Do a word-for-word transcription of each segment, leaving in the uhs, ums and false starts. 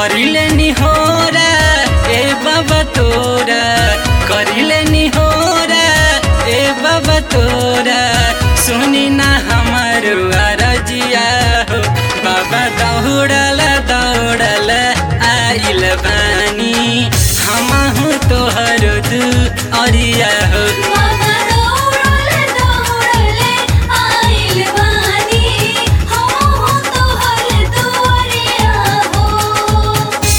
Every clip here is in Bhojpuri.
करिले निहोरा ए बाबा तोरा, करिले निहोरा ए बाबा तोरा, सुनी ना हमार अरजिया हो। बाबा दौड़ल दौड़ल आइल बानी, हमहु तोहर दुआरिया हो। बाबा दौड़ल दौड़ल आइल बानी, हमहु तोहर दुआरिया हो।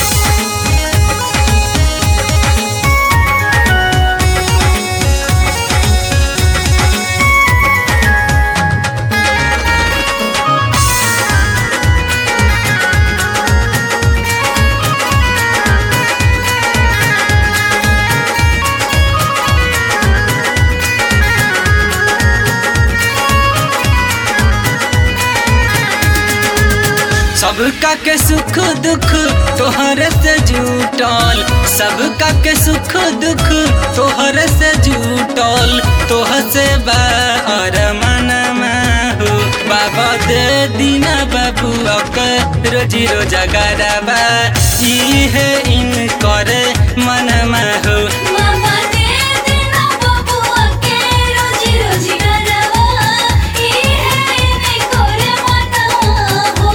सबका के सुख दुख तोहर से जुटल, सबका के सुख दुख तोहर से जुटल, तोह से बा अरमानमा हो। बाबा दे दीना बाबुआ के रोजी रोजगारबा, इहे इनकर मनमा हो। बाबा दे देना बबुआ के रोजी रोजगारवा, इहे इनकर मनवा हो।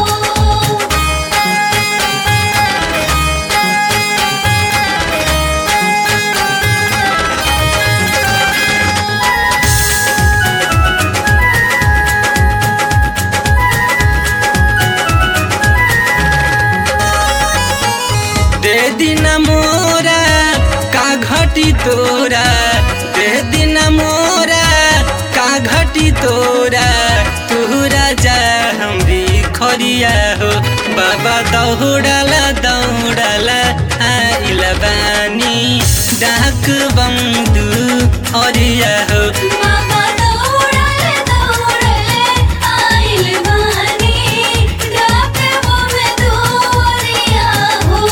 दे दीना मोरा का घटी तोरा, दे दीना मोरा का घटी तोरा, तोरा जा हमरी खरिया हो। बाबा दौड़ल दौड़ल आइल बानी, डाक बंधु अरिया हो। बाबा दौड़ल दौड़ल आइल बानी, डाकबो में दुआरिया हो।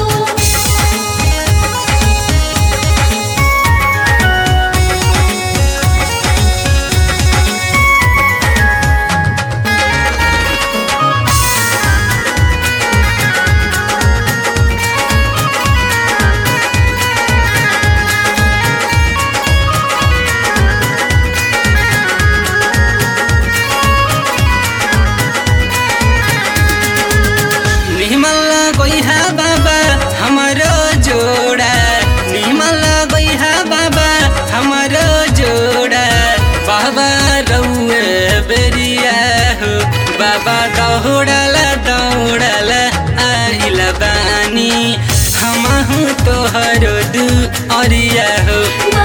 निमल गइहा बाबा हमारो जोड़ा, निमल गइहा बाबा हमारो जोड़ा, बाबा रउए बेरिया हो। बाबा दौड़ल दौड़ल आइल बानी, हमहु तोहर दुआरिया हो।